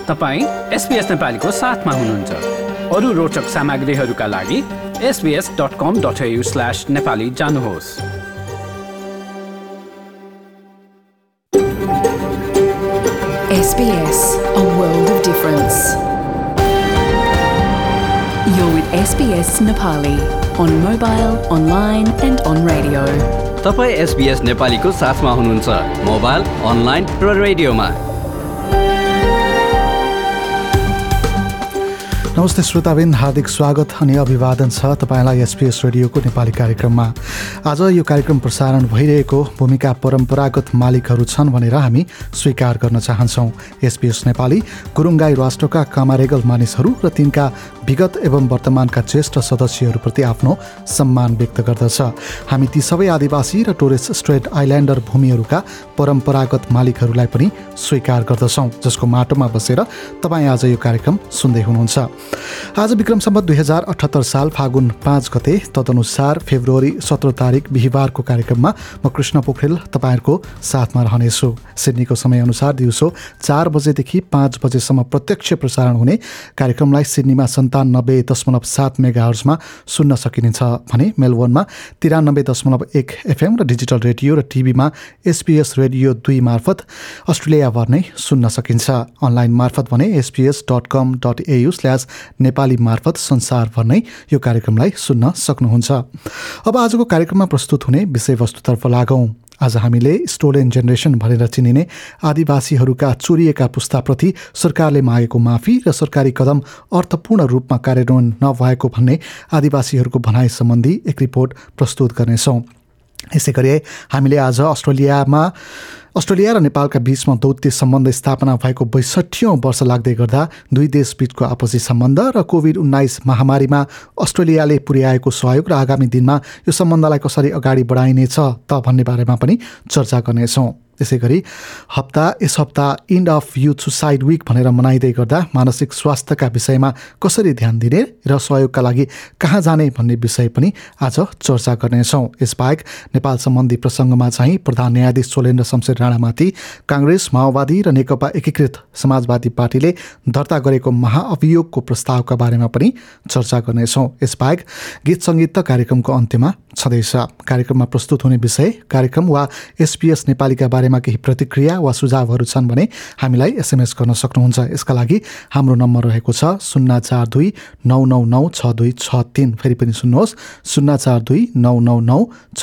तपाईँ SBS नेपालीको साथमा हुनुहुन्छ। अरू रोचक सामग्रीहरूका लागि sbs.com.au/nepali जानुहोस्। SBS, a world of difference. You're with SBS Nepali on mobile, online and on radio. तपाईँ SBS नेपालीको साथमा हुनुहुन्छ मोबाइल, अनलाइन र रेडियोमा। नमस्ते श्रोताबिन, हार्दिक स्वागत अनि अभिवादन छ तपाईँलाई SBS रेडियोको नेपाली कार्यक्रममा। आज यो कार्यक्रम प्रसारण भइरहेको भूमिका परम्परागत मालिकहरू छन् भनेर हामी स्वीकार गर्न चाहन्छौँ। SBS नेपाली गुरुङ गाई राष्ट्रका कामारेगल मानिसहरू र तिनका विगत एवं वर्तमानका ज्येष्ठ सदस्यहरूप्रति आफ्नो सम्मान व्यक्त गर्दछ। हामी ती सबै आदिवासी र टोरेस स्ट्रेट आइल्यान्डर भूमिहरूका परम्परागत मालिकहरूलाई पनि स्वीकार गर्दछौँ, जसको माटोमा बसेर तपाईँ आज यो कार्यक्रम सुन्दै हुनुहुन्छ। आज विक्रम सम्वत 2078 साल फागुन 5 गते, तदनुसार फेब्रुअरी 17 तारिक बिहिबारको कार्यक्रममा म कृष्ण पोखरेल तपाईँहरूको साथमा रहनेछु। सिडनीको समयअनुसार दिउँसो 4 बजेदेखि 5 बजेसम्म प्रत्यक्ष प्रसारण हुने कार्यक्रमलाई सिडनीमा 97.7 मेगाहर्जमा सुन्न सकिनेछ भने मेलबोर्नमा 93.1 FM र डिजिटल रेडियो र टिभीमा SBS रेडियो 2 मार्फत अस्ट्रेलियाभर नै सुन्न सकिन्छ। अनलाइन मार्फत भने sbs.com.au/नेपाली मार्फत संसारभर नै यो कार्यक्रमलाई सुन्न सक्नुहुन्छ। अब आजको कार्यक्रममा प्रस्तुत हुने विषयवस्तुतर्फ लागौँ। आज हामीले स्टोलेन जेनेरेसन भनेर चिनिने आदिवासीहरूका चोरिएका पुस्ताप्रति सरकारले मागेको माफी र सरकारी कदम अर्थपूर्ण रूपमा कार्यान्वयन नभएको भन्ने आदिवासीहरूको भनाइ सम्बन्धी एक रिपोर्ट प्रस्तुत गर्नेछौँ। यसै गरी हामीले आज अस्ट्रेलिया र नेपालका बीचमा दौत्य सम्बन्ध स्थापना भएको 62औं वर्ष लाग्दै गर्दा दुई देशबीचको आपसी सम्बन्ध र कोभिड-19 महामारीमा अस्ट्रेलियाले पुर्याएको सहयोग र आगामी दिनमा यो सम्बन्धलाई कसरी अगाडि बढाइनेछ त भन्ने बारेमा पनि चर्चा गर्नेछौँ। त्यसै गरी यस हप्ता end of youth suicide week भनेर मनाइँदै गर्दा मानसिक स्वास्थ्यका विषयमा कसरी ध्यान दिने र सहयोगका लागि कहाँ जाने भन्ने विषय पनि आज चर्चा गर्नेछौँ। यसबाहेक नेपाल सम्बन्धी प्रसङ्गमा चाहिँ प्रधान न्यायाधीश सोलेन्द्र शमशेर राणामाथि काङ्ग्रेस, माओवादी र नेकपा एकीकृत समाजवादी पार्टीले दर्ता गरेको महाअभियोगको प्रस्तावका बारेमा पनि चर्चा गर्नेछौँ। यसबाहेक गीत सङ्गीत त कार्यक्रमको अन्त्यमा छँदैछ। कार्यक्रममा प्रस्तुत हुने विषय, कार्यक्रम वा SBS नेपालीका बारेमा केही प्रतिक्रिया वा सुझावहरू छन् भने हामीलाई SMS गर्न सक्नुहुन्छ। यसका लागि हाम्रो नम्बर रहेको छ 042 999 6263। फेरि पनि सुन्नुहोस्, 042 999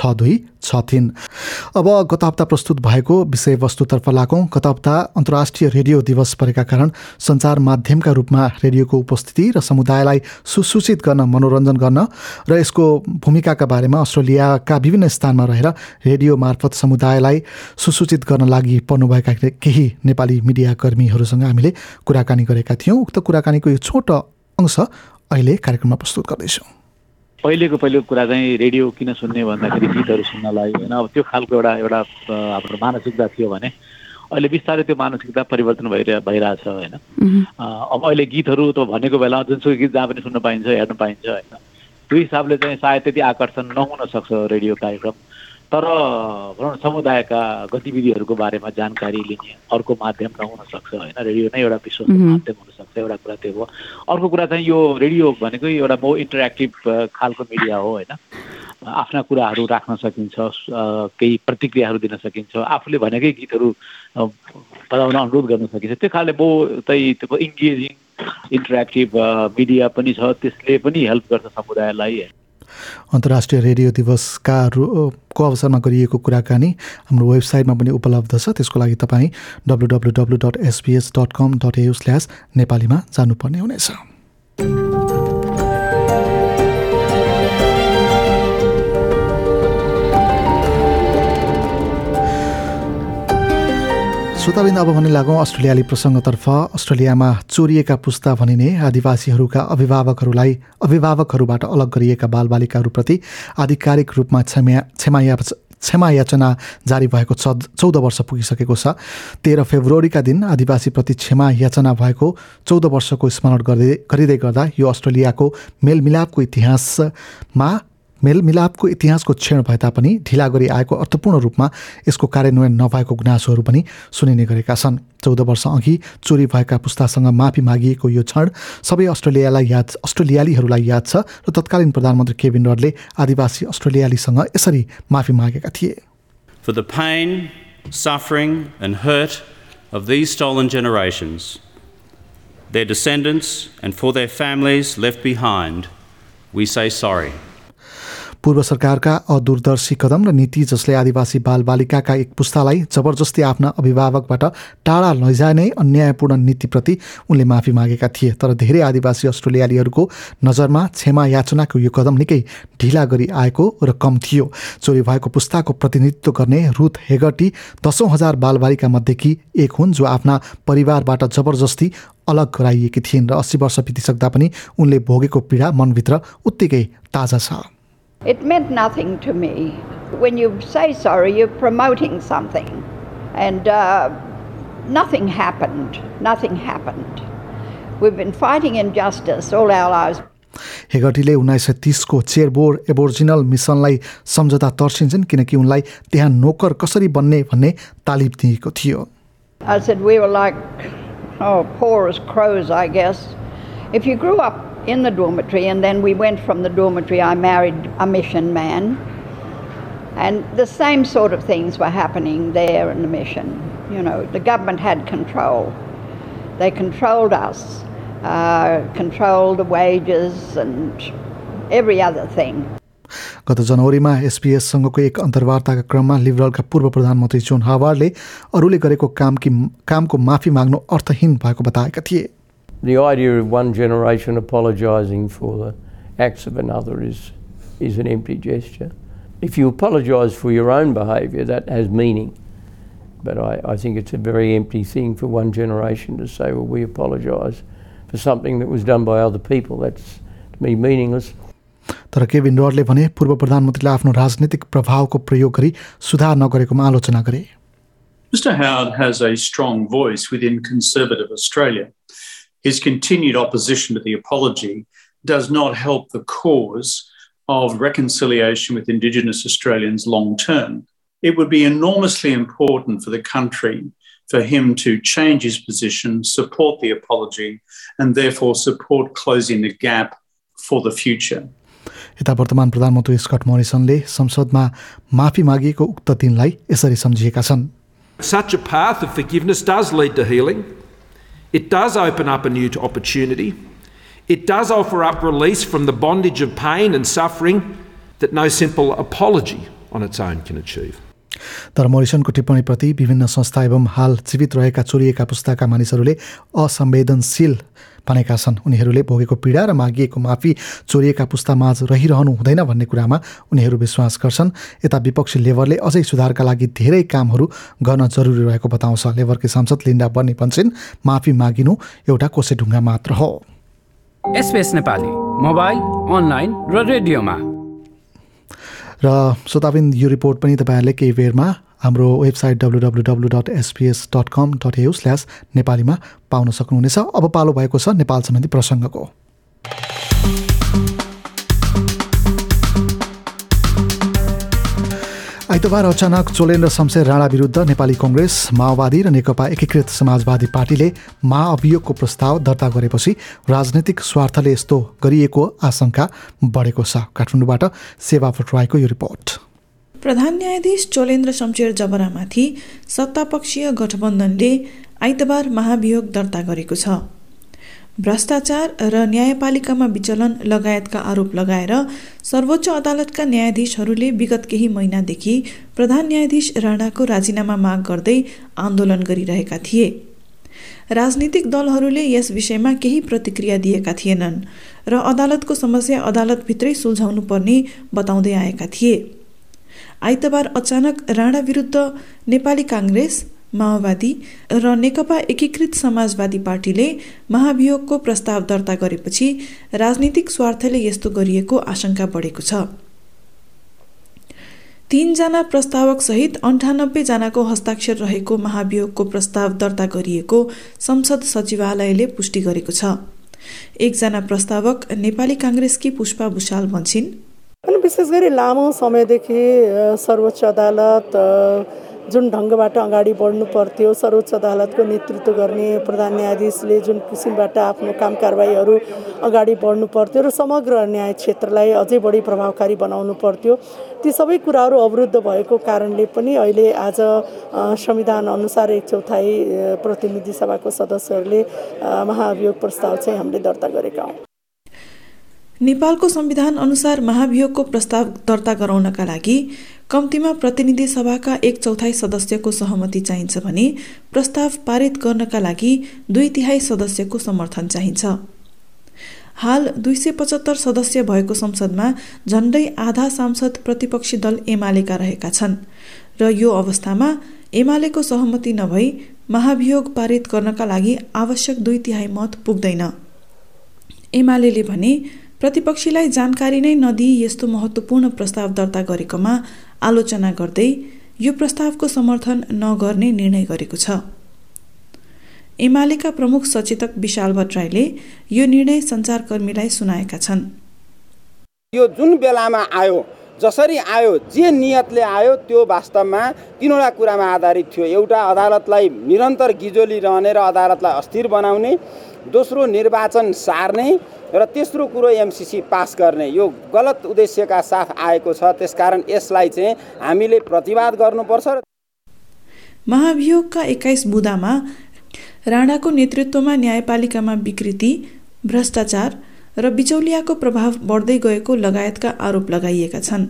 6263। अब गत हप्ता प्रस्तुत भएको विषयवस्तुतर्फ लागौँ। गत हप्ता अन्तर्राष्ट्रिय रेडियो दिवस परेका कारण सञ्चार माध्यमका रूपमा रेडियोको उपस्थिति र समुदायलाई सुसूचित गर्न, मनोरञ्जन गर्न र यसको भूमिकाका बारेमा अस्ट्रेलियाका विभिन्न स्थानमा रहेर रेडियो मार्फत समुदायलाई सुसूचित गर्न लागि पर्नुभएका केही नेपाली मिडियाकर्मीहरूसँग हामीले कुराकानी गरेका थियौँ। उक्त कुराकानीको यो छोटो अंश अहिले कार्यक्रममा प्रस्तुत गर्दैछौँ। पहिलेको कुरा चाहिँ रेडियो किन सुन्ने भन्दाखेरि गीतहरू सुन्नलाई होइन, अब त्यो खालको एउटा हाम्रो मानसिकता थियो भने अहिले बिस्तारै त्यो मानसिकता परिवर्तन भइरहेछ होइन। अब अहिले गीतहरू त भनेको बेला जुनसुकै गीत जहाँ पनि सुन्न पाइन्छ, हेर्न पाइन्छ होइन। त्यो हिसाबले चाहिँ सायद त्यति आकर्षण नहुन सक्छ रेडियो कार्यक्रम, तर भनौँ समुदायका गतिविधिहरूको बारेमा जानकारी लिने अर्को माध्यम नहुन सक्छ होइन। रेडियो नै एउटा विश्वस्त माध्यम हुनसक्छ, एउटा कुरा त्यो हो। अर्को कुरा चाहिँ यो रेडियो भनेको एउटा बहु इन्टरेक्टिभ खालको मिडिया हो होइन। आफ्ना कुराहरू राख्न सकिन्छ, केही प्रतिक्रियाहरू दिन सकिन्छ, आफूले भनेकै गीतहरू बजाउन अनुरोध गर्न सकिन्छ। त्यो खालले त्यो इङ्गेजिङ इन्टरेक्टिभ मिडिया पनि छ, त्यसले पनि हेल्प गर्छ समुदायलाई। अन्तर्राष्ट्रिय रेडियो दिवसको अवसरमा गरिएको कुराकानी हाम्रो वेबसाइटमा पनि उपलब्ध छ। त्यसको लागि तपाईँ www.sbs.com.au/नेपालीमा जानुपर्ने हुनेछ। श्रोताबिन्द, अब भने लागौँ अस्ट्रेलियाली प्रसङ्गतर्फ। अस्ट्रेलियामा चोरिएका पुस्ता भनिने आदिवासीहरूका अभिभावकहरूबाट अलग गरिएका बालबालिकाहरूप्रति आधिकारिक रूपमा क्षमा याचना जारी भएको 14 वर्ष पुगिसकेको छ। 13 फेब्रुअरीका दिन आदिवासीप्रति क्षमा याचना भएको 14 वर्षको स्मरण गरिँदै गर्दा यो अस्ट्रेलियाको मेलमिलापको इतिहासमा मेलमिलापको इतिहासको क्षण भए तापनि ढिला गरी आएको अर्थपूर्ण रूपमा यसको कार्यान्वयन नभएको गुनासोहरू पनि सुनिने गरेका छन्। 14 वर्ष अघि चोरी भएका पुस्तासँग माफी मागिएको यो क्षण सबै अस्ट्रेलियालीहरूलाई याद छ र तत्कालीन प्रधानमन्त्री केविन रडले आदिवासी अस्ट्रेलियालीसँग यसरी माफी मागेका थिए। For the pain, suffering and hurt of these stolen generations, their descendants and for their families left behind, we say sorry. पूर्व सरकारका अदूरदर्शी कदम र नीति जसले आदिवासी बालबालिकाका एक पुस्तालाई जबरजस्ती आफ्ना अभिभावकबाट टाढा लैजाने अन्यायपूर्ण नीतिप्रति उनले माफी मागेका थिए। तर धेरै आदिवासी अस्ट्रेलियालीहरूको नजरमा क्षमा याचनाको यो कदम निकै ढिला गरी आएको र कम थियो। चोरी भएको पुस्ताको प्रतिनिधित्व गर्ने रुथ हेगर्टी 10,000 बालबालिका मध्येकी एक हुन् जो आफ्ना परिवारबाट जबरजस्ती अलग गराइएकी थिइन् र 80 वर्ष बितिसक्दा पनि उनले भोगेको पीडा मनभित्र उत्तिकै ताजा छ। It meant nothing to me. When you say sorry, you're promoting something. And nothing happened. Nothing happened. We've been fighting injustice all our lives. हेगर्टीले 1930 को चेरबोर एबोर्जिनल मिसनलाई सम्झदा तर्सिन्छन् किनकि उनलाई त्यहाँ नोकर कसरी बन्ने भन्ने तालिम दिएको थियो। I said we were like poor as crows, I guess. If you grew up in the dormitory and then we went from the dormitory, I married a mission man, and the same sort of things were happening there in the mission. You know, the government had control. They controlled us, controlled the wages and every other thing. गत जनवरीमा एसपीएससँगको एक अन्तर्वार्ताका क्रममा लिबरलका पूर्व प्रधानमन्त्री John हावार्डले अरूले गरेको कामको माफी माग्नु अर्थहीन भएको बताएका थिए। The idea of one generation apologising for the acts of another is an empty gesture. If you apologise for your own behaviour, that has meaning. But I think it's a very empty thing for one generation to say, well, we apologise for something that was done by other people. That's, to me, meaningless. तर Kevin रडले भने पूर्व प्रधानमन्त्रीले आफ्नो राजनीतिक प्रभावको प्रयोग गरी सुधार नगरेकोमा आलोचना गरे। Mr Howard has a strong voice within Conservative Australia. His continued opposition to the apology does not help the cause of reconciliation with Indigenous Australians long term. It would be enormously important for the country for him to change his position, support the apology, and therefore support closing the gap for the future. यता वर्तमान प्रधानमन्त्री Scott मोरिसनले संसदमा माफी मागिएको उक्त दिनलाई यसरी सम्झिएका छन्। Such a path of forgiveness does lead to healing. It does open up a new opportunity. It does offer up release from the bondage of pain and suffering that no simple apology on its own can achieve. तर मोरिसनको टिप्पणीप्रति विभिन्न संस्था एवं हाल जीवित रहेका चोरिएका पुस्ताका मानिसहरूले असंवेदनशील भनेका छन्। उनीहरूले भोगेको पीडा र मागिएको माफी चोरिएका पुस्तामाझ रहिरहनु हुँदैन भन्ने कुरामा उनीहरू विश्वास गर्छन्। यता विपक्षी लेबरले अझै सुधारका लागि धेरै कामहरू गर्न जरुरी रहेको बताउँछ। लेबरकी सांसद लिन्डा बर्नी भन्छन् माफी मागिनु एउटा कोसेढुङ्गा मात्र हो। SBS नेपाली मोबाइल, अनलाइन र रेडियोमा। र श्रोताबिन यो रिपोर्ट पनि तपाईहरुले केही बेरमा हाम्रो वेबसाइट www.sbs.com.au/नेपालीमा पाउन सक्नुहुनेछ। अब पालो भएको छ नेपाल सम्बन्धी प्रसंगको। आइतबार अचानक चोलेन र शमशेर राणा विरुद्ध नेपाली कांग्रेस, माओवादी र नेकपा एकीकृत समाजवादी पार्टीले महाअभियोगको प्रस्ताव दर्ता गरेपछि राजनीतिक स्वार्थले यस्तो गरिएको आशंका बढेको छ। काठमाडौँबाट सेवा भट्टराईको यो रिपोर्ट। प्रधान न्यायाधीश चोलेन्द्र शमशेर जबरामाथि सत्तापक्षीय गठबन्धनले आइतबार महाभियोग दर्ता गरेको छ। भ्रष्टाचार र न्यायपालिकामा विचलन लगायतका आरोप लगाएर सर्वोच्च अदालतका न्यायाधीशहरूले विगत केही महिनादेखि प्रधान न्यायाधीश राणाको राजीनामा माग गर्दै आन्दोलन गरिरहेका थिए। राजनीतिक दलहरूले यस विषयमा केही प्रतिक्रिया दिएका थिएनन् र अदालतको समस्या अदालतभित्रै सुल्झाउनु पर्ने बताउँदै आएका थिए। आइतबार अचानक राणा विरुद्ध नेपाली कांग्रेस, माओवादी र नेकपा एकीकृत समाजवादी पार्टीले महाभियोगको प्रस्ताव दर्ता गरेपछि राजनीतिक स्वार्थले यस्तो गरिएको आशंका बढेको छ। 3 जना प्रस्तावक सहित 98 जनाको हस्ताक्षर रहेको महाभियोगको प्रस्ताव दर्ता गरिएको संसद सचिवालयले पुष्टि गरेको छ। 1 जना प्रस्तावक नेपाली कांग्रेसकी पुष्पा भुषाल भन्छिन्, अनि विशेष गरी लामो समयदेखि सर्वोच्च अदालत जुन ढङ्गबाट अगाडि बढ्नु पर्थ्यो, सर्वोच्च अदालतको नेतृत्व गर्ने प्रधान न्यायाधीशले जुन किसिमबाट आफ्नो काम कारबाहीहरू अगाडि बढ्नु पर्थ्यो र समग्र न्याय क्षेत्रलाई अझै बढी प्रभावकारी बनाउनु पर्थ्यो, ती सबै कुराहरू अवरुद्ध भएको कारणले पनि अहिले आज संविधान अनुसार 1/4 प्रतिनिधि सभाको सदस्यहरूले महाभियोग प्रस्ताव चाहिँ हामीले दर्ता गरेका हौँ। नेपालको संविधान अनुसार महाभियोगको प्रस्ताव दर्ता गराउनका लागि कम्तीमा प्रतिनिधि सभाका 1/4 सदस्यको सहमति चाहिन्छ भने प्रस्ताव पारित गर्नका लागि 2/3 सदस्यको समर्थन चाहिन्छ। हाल 275 सदस्य भएको संसदमा झण्डै आधा सांसद प्रतिपक्षी दल एमालेका रहेका छन् र यो अवस्थामा एमालेको सहमति नभई महाभियोग पारित गर्नका लागि आवश्यक 2/3 मत पुग्दैन। एमालेले भने प्रतिपक्षीलाई जानकारी नै नदिई यस्तो महत्त्वपूर्ण प्रस्ताव दर्ता गरेकोमा आलोचना गर्दै यो प्रस्तावको समर्थन नगर्ने निर्णय गरेको छ। एमालेका प्रमुख सचेतक विशाल भट्टराईले यो निर्णय सञ्चारकर्मीलाई सुनाएका छन्। यो जुन बेलामा आयो, जसरी आयो, जे नियतले आयो त्यो वास्तवमा तीनवटा कुरामा आधारित थियो। एउटा, अदालतलाई निरन्तर गिजोलिरहने र अदालतलाई अस्थिर बनाउने, दोस्रो निर्वाचन सार्ने र तेस्रो कुरो एमसीसी पास गर्ने। यो गलत उद्देश्यका साथ आएको छ, त्यसकारण यसलाई चाहिँ हामीले प्रतिवाद गर्नुपर्छ। महाभियोगका 21 बुँदामा राणाको नेतृत्वमा न्यायपालिकामा विकृति, भ्रष्टाचार र बिचौलियाको प्रभाव बढ्दै गएको लगायतका आरोप लगाइएका छन्।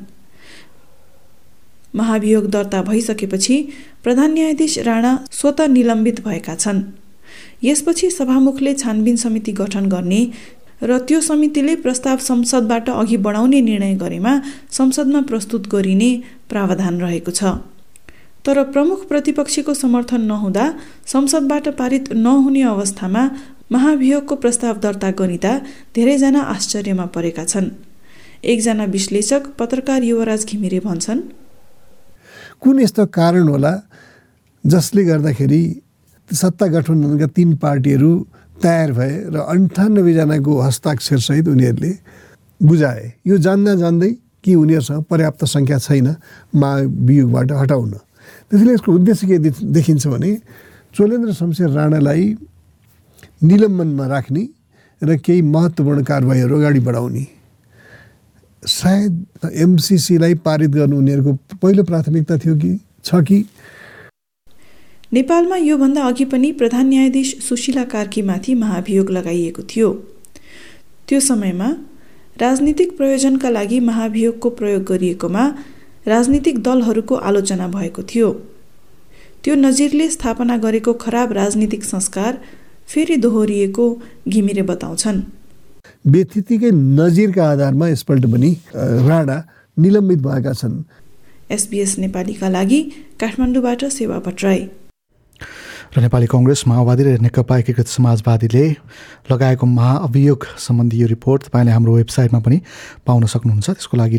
महाभियोग दर्ता भइसकेपछि प्रधान न्यायाधीश राणा स्वतः निलम्बित भएका छन्। यसपछि सभामुखले छानबिन समिति गठन गर्ने र त्यो समितिले प्रस्ताव संसदबाट अघि बढाउने निर्णय गरेमा संसदमा प्रस्तुत गरिने प्रावधान रहेको छ। तर प्रमुख प्रतिपक्षीको समर्थन नहुँदा संसदबाट पारित नहुने अवस्थामा महाभियोगको प्रस्ताव दर्ता गरिँदा धेरैजना आश्चर्यमा परेका छन्। एकजना विश्लेषक पत्रकार युवराज घिमिरे भन्छन्, कुन यस्तो कारण होला जसले गर्दाखेरि सत्ता गठबन्धनका 3 पार्टीहरू तयार भए र 98 जनाको हस्ताक्षरसहित उनीहरूले बुझाए, यो जान्दै कि उनीहरूसँग पर्याप्त सङ्ख्या छैन महाभियोगबाट हटाउन। त्यसैले यसको उद्देश्य के देखिन्छ भने चोलेन्द्र शमशेर राणालाई निलम्बनमा राख्ने र केही महत्त्वपूर्ण कारबाहीहरू अगाडि बढाउने। सायद एमसीसीलाई पारित गर्नु उनीहरूको पहिलो प्राथमिकता थियो कि छ कि। नेपालमा योभन्दा अघि पनि प्रधान न्यायाधीश सुशीला कार्कीमाथि महाभियोग लगाइएको थियो। त्यो समयमा राजनीतिक प्रयोजनका लागि महाभियोगको प्रयोग गरिएकोमा राजनीतिक दलहरूको आलोचना भएको थियो। त्यो नजिरले स्थापना गरेको खराब राजनीतिक संस्कार फेरि दोहोरिएको घिमिरे बताउँछन्। व्यतिथिकै नजिरका आधारमा यसपल्ट पनि राणा निलम्बित भएका छन्। SBS नेपालीका लागि काठमाडौँबाट सेवा भट्टराई। र नेपाली कङ्ग्रेस, माओवादी र नेकपा एकीकृत समाजवादीले लगाएको महाअभियोग सम्बन्धी यो रिपोर्ट तपाईँले हाम्रो वेबसाइटमा पनि पाउन सक्नुहुन्छ। त्यसको लागि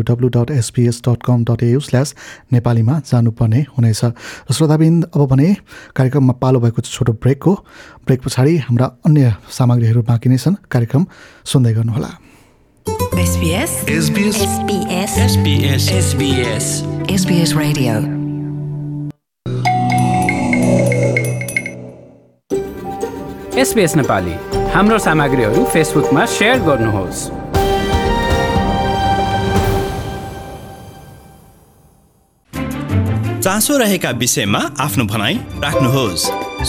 www.sbs.com.au/नेपालीमा जानुपर्ने हुनेछ। र श्रोताबिन्द, अब भने कार्यक्रममा पालो भएको छोटो ब्रेकको। ब्रेक पछाडि हाम्रा अन्य सामग्रीहरू बाँकी नै छन्। कार्यक्रम सुन्दै गर्नुहोला। SBS Radio। SBS नेपाली हाम्रो सामग्रीहरू फेसबुकमा शेयर गर्नुहोस्। चासो रहेका विषयमा आफ्नो भनाइ राख्नुहोस्।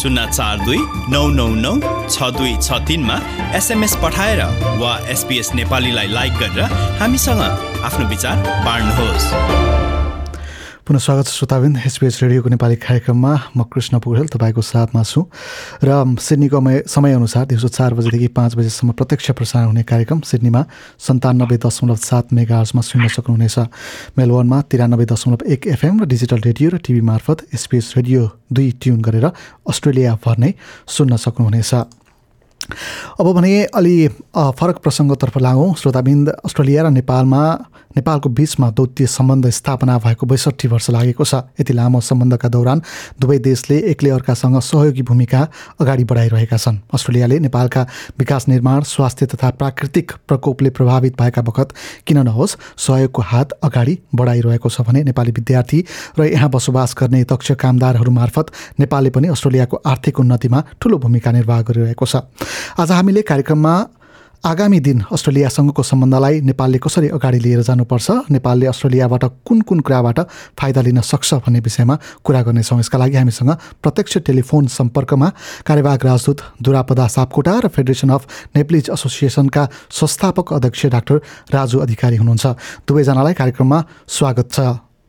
042-999-6263 मा SMS पठाएर वा SBS नेपालीलाई लाइक गरेर हामीसँग आफ्नो विचार बाँड्नुहोस्। पुनः स्वागत छ श्रोताबिन्द। SBS रेडियोको नेपाली कार्यक्रममा म कृष्ण पुगेल तपाईँको साथमा छु र सिडनीको समयअनुसार दिउँसो 4 बजेदेखि 5 बजेसम्म प्रत्यक्ष प्रसारण हुने कार्यक्रम सिडनीमा 97.7 मेगाहर्जमा सुन्न सक्नुहुनेछ। मेलबर्नमा 93.1 FM र डिजिटल रेडियो र टिभी मार्फत SBS रेडियो 2 ट्युन गरेर अस्ट्रेलियाभर नै सुन्न सक्नुहुनेछ। अब भने अलि फरक प्रसङ्गतर्फ लागौँ। श्रोताबिन्द, अस्ट्रेलिया र नेपालको बीचमा द्वैतीय सम्बन्ध स्थापना भएको 62 वर्ष लागेको छ। यति लामो सम्बन्धका दौरान दुवै देशले एकले अर्कासँग सहयोगी भूमिका अगाडि बढाइरहेका छन्। अस्ट्रेलियाले नेपालका विकास निर्माण, स्वास्थ्य तथा प्राकृतिक प्रकोपले प्रभावित भएका बखत किन नहोस् सहयोगको हात अगाडि बढाइरहेको छ भने नेपाली विद्यार्थी र यहाँ बसोबास गर्ने दक्ष कामदारहरू मार्फत नेपालले पनि अस्ट्रेलियाको आर्थिक उन्नतिमा ठूलो भूमिका निर्वाह गरिरहेको छ। आज हामीले कार्यक्रममा आगामी दिन अस्ट्रेलियासँगको सम्बन्धलाई नेपालले कसरी अगाडि लिएर जानुपर्छ, नेपालले अस्ट्रेलियाबाट कुन कुराबाट फाइदा लिन सक्छ भन्ने विषयमा कुरा गर्नेछौँ। यसका लागि हामीसँग प्रत्यक्ष टेलिफोन सम्पर्कमा कार्यवाहक राजदूत दुरापदा सापकोटा र फेडरेसन अफ नेप्लिज एसोसिएसनका संस्थापक अध्यक्ष डाक्टर राजु अधिकारी हुनुहुन्छ। दुवैजनालाई कार्यक्रममा स्वागत छ।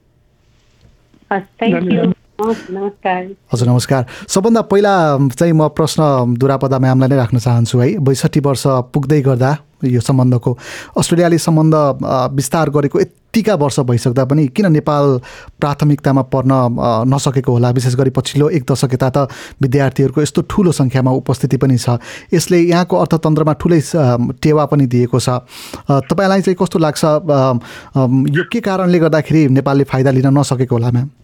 नमस्कार। हजुर नमस्कार। सबभन्दा पहिला चाहिँ म प्रश्न दुरापदा म्यामलाई नै राख्न चाहन्छु है। 62 वर्ष पुग्दै गर्दा यो सम्बन्धको अस्ट्रेलियाले सम्बन्ध विस्तार गरेको यत्तिका वर्ष भइसक्दा पनि किन नेपाल प्राथमिकतामा पर्न नसकेको होला? विशेष गरी पछिल्लो 1 दशक यता त विद्यार्थीहरूको यस्तो ठुलो सङ्ख्यामा उपस्थिति पनि छ, यसले यहाँको अर्थतन्त्रमा ठुलै टेवा पनि दिएको छ। तपाईँलाई चाहिँ कस्तो लाग्छ, यो के कारणले गर्दाखेरि नेपालले फाइदा लिन नसकेको होला म्याम?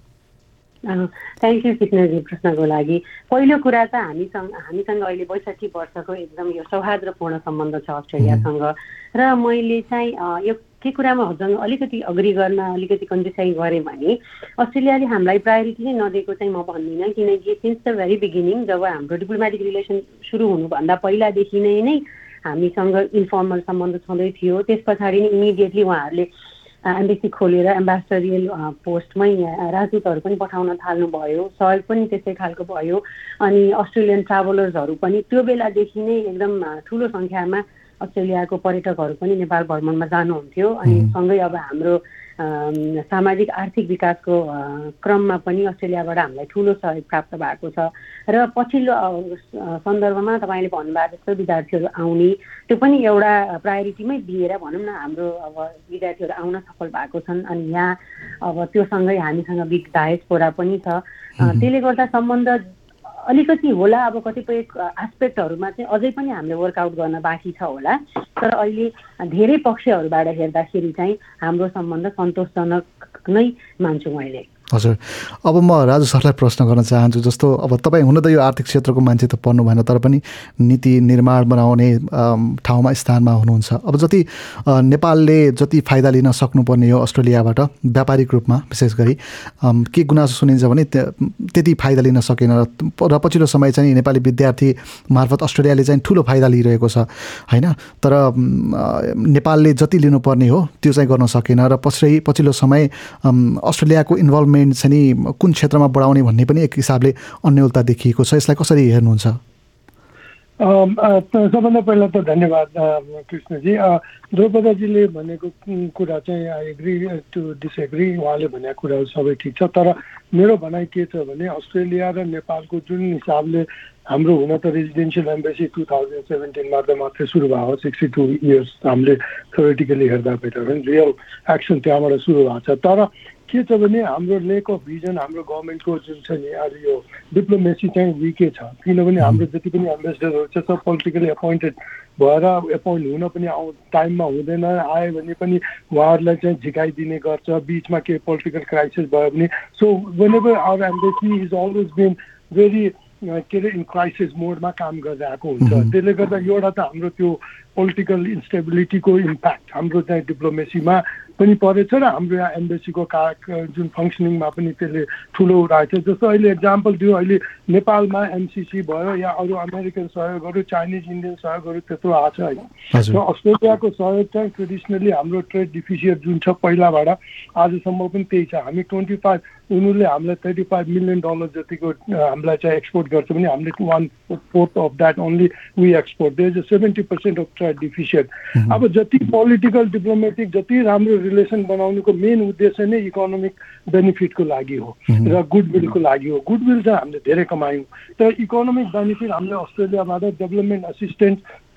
थ्याङ्क यू कृष्णजी प्रश्नको लागि। पहिलो कुरा त हामीसँग अहिले 62 वर्षको एकदम यो सौहार्दपूर्ण सम्बन्ध छ अस्ट्रेलियासँग, र मैले चाहिँ यो के कुरामा हजुरसँग अलिकति अग्री गर्न अलिकति कन्जुसाइ गरेँ भने अस्ट्रेलियाले हामीलाई प्रायोरिटी नै नदिएको चाहिँ म भन्दिनँ, किनकि सिन्स द भेरी बिगिनिङ जब हाम्रो डिप्लोमेटिक रिलेसन सुरु हुनुभन्दा पहिलादेखि नै हामीसँग इन्फर्मल सम्बन्ध छँदै थियो। त्यस पछाडि नै इमिडिएटली उहाँहरूले एम्बेसी खोलेर एम्बेसडरियल पोस्टमै राजदूतहरू पनि पठाउन थाल्नुभयो, सहयोग पनि त्यस्तै खालको भयो। अनि अस्ट्रेलियन ट्राभलर्सहरू पनि त्यो बेलादेखि नै एकदम ठुलो सङ्ख्यामा अस्ट्रेलियाको पर्यटकहरू पनि नेपाल भ्रमणमा जानुहुन्थ्यो। अनि सँगै अब हाम्रो सामाजिक आर्थिक विकासको क्रममा पनि अस्ट्रेलियाबाट हामीलाई ठुलो सहयोग प्राप्त भएको छ। र पछिल्लो सन्दर्भमा तपाईँले भन्नुभएको जस्तो विद्यार्थीहरू आउने त्यो पनि एउटा प्रायोरिटीमै दिएर भनौँ न हाम्रो अब विद्यार्थीहरू आउन सफल भएको छन्। अनि यहाँ अब त्योसँगै हामीसँग बिग डायस्पोरा पनि छ। त्यसले गर्दा सम्बन्ध अलिकति होला अब कतिपय एस्पेक्टहरूमा चाहिँ अझै पनि हामीले वर्कआउट गर्न बाँकी छ होला, तर अहिले धेरै पक्षहरूबाट हेर्दाखेरि चाहिँ हाम्रो सम्बन्ध सन्तोषजनक नै मान्छु मैले। हजुर, अब म राजु सरलाई प्रश्न गर्न चाहन्छु। जस्तो अब तपाईँ हुन त यो आर्थिक क्षेत्रको मान्छे त पर्नु भएन, तर पनि नीति निर्माण बनाउने ठाउँमा स्थानमा हुनुहुन्छ। अब जति नेपालले जति फाइदा लिन सक्नुपर्ने हो अस्ट्रेलियाबाट व्यापारिक रूपमा विशेष गरी के गुनासो सुनिन्छ भने त्यति फाइदा लिन सकेन, र पछिल्लो समय चाहिँ नेपाली विद्यार्थी मार्फत अस्ट्रेलियाले चाहिँ ठुलो फाइदा लिइरहेको छ होइन, तर नेपालले जति लिनुपर्ने हो त्यो चाहिँ गर्न सकेन। र पछिल्लो समय अस्ट्रेलियाको इन्भल्भमेन्ट चाहिँ नि कुन क्षेत्रमा बढाउने भन्ने पनि एक हिसाबले अन्यलता देखिएको छ। यसलाई कसरी हेर्नुहुन्छ? सबभन्दा पहिला त धन्यवाद कृष्णजी। द्रौपदाजीले भनेको कुरा चाहिँ आई एग्री टु डिसएग्री। उहाँले भनेको कुराहरू सबै ठिक छ, तर मेरो भनाइ के छ भने अस्ट्रेलिया र नेपालको जुन हिसाबले हाम्रो हुन त रेजिडेन्सियल एम्बेसी 2017मा त मात्रै सुरु भयो, 62 इयर्स हामीले थ्योरेटिकली हेर्दा बेटर भने रियल एक्सन त्यहाँबाट सुरु भएको छ। तर के छ भने हाम्रो लेक अफ भिजन हाम्रो गभर्मेन्टको जुन छ नि आज यो डिप्लोमेसी चाहिँ विकै छ, किनभने हाम्रो जति पनि एम्बेसडरहरू छ सब पोलिटिकली एपोइन्टेड भएर एपोइन्ट हुन पनि टाइममा हुँदैन, आयो भने पनि उहाँहरूलाई चाहिँ झिकाइदिने गर्छ, बिचमा के पोलिटिकल क्राइसिस भयो भने। So whenever our embassy is always been very के अरे इन क्राइसिस मोडमा काम गरिरहेको हुन्छ। त्यसले गर्दा एउटा त हाम्रो त्यो पोलिटिकल इन्स्टेबिलिटीको इम्प्याक्ट हाम्रो चाहिँ डिप्लोमेसीमा पनि परेछ र हाम्रो यहाँ एम्बेसीको जुन फङ्सनिङमा पनि त्यसले ठुलो रहेछ। जस्तो अहिले एक्जाम्पल दियो, अहिले नेपालमा एमसिसी भयो या अरू अमेरिकन सहयोगहरू, चाइनिज इन्डियन सहयोगहरू त्यत्रो आएको छ होइन। र अस्ट्रेलियाको सहयोग चाहिँ ट्रेडिसनली हाम्रो ट्रेड डिफिसिट जुन छ पहिलाबाट आजसम्म पनि त्यही छ। हामी 25 उनीहरूले हामीलाई $35 मिलियन जतिको हामीलाई चाहिँ एक्सपोर्ट गर्छ भने हामीले 1/4 of that only we export. There is 70% of trade deficit. अब जति पोलिटिकल डिप्लोमेटिक जति राम्रो रिलेसन बनाउनुको मेन उद्देश्य नै इकोनोमिक बेनिफिटको लागि हो र गुडविलको लागि हो। गुडविल चाहिँ हामीले धेरै कमायौँ, तर इकोनोमिक बेनिफिट हामीले अस्ट्रेलियाबाट डेभलपमेन्ट असिस्टेन्स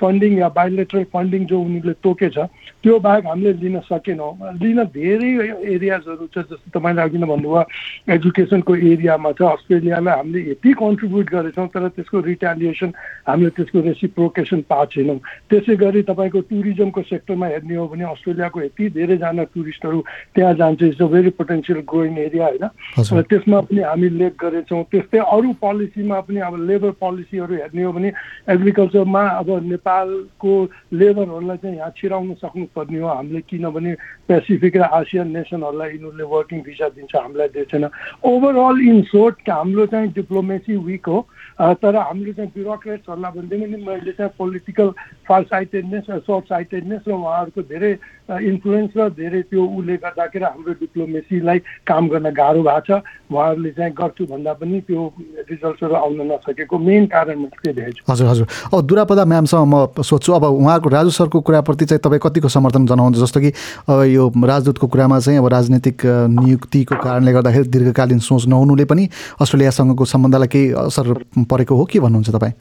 फन्डिङ या बायोलेटरल फन्डिङ जो उनीहरूले तोकेछ त्यो बाहेक हामीले लिन सकेनौँ। लिन धेरै एरियाजहरू छ, जस्तो तपाईँले अघि नै भन्नुभयो एजुकेसनको एरियामा छ अस्ट्रेलियालाई हामीले यति कन्ट्रिब्युट गरेछौँ तर त्यसको रिटालिएसन हामीले त्यसको रेसिप्रोकेसन पाएको छैनौँ। त्यसै गरी तपाईँको टुरिज्मको सेक्टरमा हेर्ने हो भने अस्ट्रेलियाको यति धेरैजना टुरिस्टहरू त्यहाँ जान्छ, it's a very potential growing area होइन, त्यसमा पनि हामी लेक गरेछौँ। त्यस्तै अरू पोलिसीमा पनि अब लेबर पोलिसीहरू हेर्ने हो भने एग्रिकल्चरमा अब नेपालको लेबरहरूलाई चाहिँ यहाँ छिराउन सक्नुपर्ने हो हामीले, किनभने पेसिफिक र आसियन नेसनहरूलाई यिनीहरूले वर्किङ भिसा दिन्छ, हामीलाई दिएन। ओभरअल इन सोर्ट हाम्रो चाहिँ डिप्लोमेसी विक हो, तर हामीले चाहिँ ब्युरोक्रेट्सहरूलाई भन्दैमा नि मैले चाहिँ political far sightedness short sightedness र उहाँहरूको धेरै इन्फ्लुएन्स र धेरै त्यो उसले गर्दाखेरि हाम्रो डिप्लोमेसीलाई काम गर्न गाह्रो भएको छ। उहाँहरूले चाहिँ गर्छु भन्दा पनि त्यो रिजल्ट्सहरू आउन नसकेको मेन कारण चाहिँ देखेछु। हजुर हजुर। अब दुरापदा म्यामसँग म सोध्छु, अब उहाँको राजु सरको कुराप्रति चाहिँ तपाईँ कतिको समर्थन जनाउनुहुन्छ? जस्तो कि यो राजदूतको कुरामा चाहिँ अब राजनीतिक नियुक्तिको कारणले गर्दाखेरि दीर्घकालीन सोच नहुनुले पनि अस्ट्रेलियासँगको सम्बन्धलाई केही असर परेको हो के भन्नुहुन्छ तपाईँ?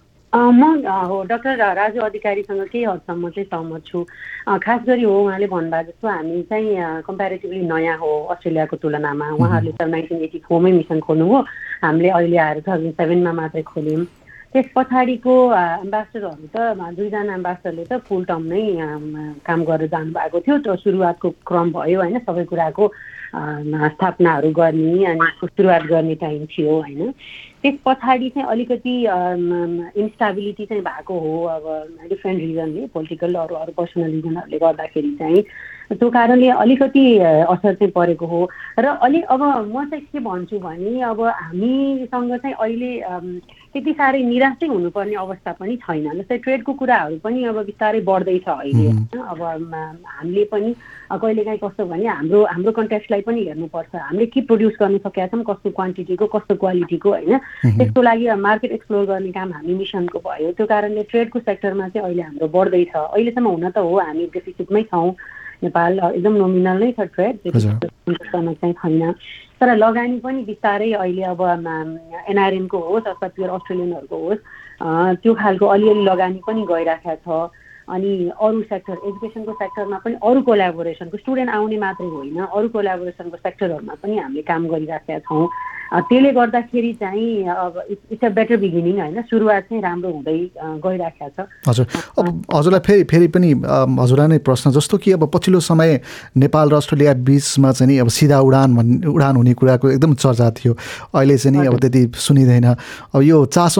म डाक्टर राजु अधिकारीसँग केही हदसम्म चाहिँ सहमत छु। खास गरी हो उहाँले भन्नुभयो जस्तो हामी चाहिँ कम्पेरिटिभली नयाँ हो अस्ट्रेलियाको तुलनामा। उहाँहरूले त 1984मै मिसन खोल्नुभयो, हामीले अहिले आएर 2007मा मात्रै खोल्यौँ। त्यस पछाडिको एम्बेसडरहरू त दुईजना एम्बेसडरले त फुल टर्म नै काम गरेर जानुभएको थियो। त्यो सुरुवातको क्रम भयो होइन, सबै कुराको स्थापनाहरू गर्ने अनि सुरुवात गर्ने टाइम थियो होइन। त्यस पछाडि चाहिँ अलिकति इन्स्टेबिलिटी चाहिँ भएको हो, अब डिफ्रेन्ट रिजनले, पोलिटिकल अरू अरू पर्सनल रिजनहरूले गर्दाखेरि चाहिँ त्यो कारणले अलिकति असर चाहिँ परेको हो। र अब म चाहिँ के भन्छु भने अब हामीसँग चाहिँ अहिले त्यति साह्रै निराश चाहिँ हुनुपर्ने अवस्था पनि छैन। जस्तै ट्रेडको कुराहरू पनि अब बिस्तारै बढ्दैछ अहिले। अब हामीले पनि कहिलेकाहीँ कस्तो भने हाम्रो कन्टेक्स्टलाई पनि हेर्नुपर्छ, हामीले के प्रड्युस गर्न सकेका छौँ, कस्तो क्वान्टिटीको कस्तो क्वालिटीको होइन, त्यसको लागि मार्केट एक्सप्लोर गर्ने काम हामी मिसनको भयो। त्यो कारणले ट्रेडको सेक्टरमा चाहिँ अहिले हाम्रो बढ्दैछ। अहिलेसम्म हुन त हो हामी डेफिसिटमै छौँ, नेपाल एकदम नोमिनल नै छ ट्रेड, चाहिँ छैन। तर लगानी पनि बिस्तारै अहिले अब एनआरएमको होस् अथवा प्योर अस्ट्रेलियनहरूको होस् त्यो खालको अलिअलि लगानी पनि गइराखेको छ। अनि अरू सेक्टर एजुकेसनको सेक्टरमा पनि अरू कोलाबोरेसनको स्टुडेन्ट आउने मात्रै होइन, अरू कोलाबोरेसनको सेक्टरहरूमा पनि हामीले काम गरिराखेका छौँ। त्यसले गर्दाखेरि चाहिँ अब इट्स अ बेटर बिगिनिङ होइन, सुरुवात चाहिँ राम्रो हुँदै गइराखेको छ। हजुर। अब हजुरलाई फेरि पनि हजुरलाई नै प्रश्न, जस्तो कि अब पछिल्लो समय नेपाल र अस्ट्रेलिया बिचमा चाहिँ नि अब सिधा उडान हुने कुराको एकदम चर्चा थियो, अहिले चाहिँ नि अब त्यति सुनिँदैन। अब यो चासो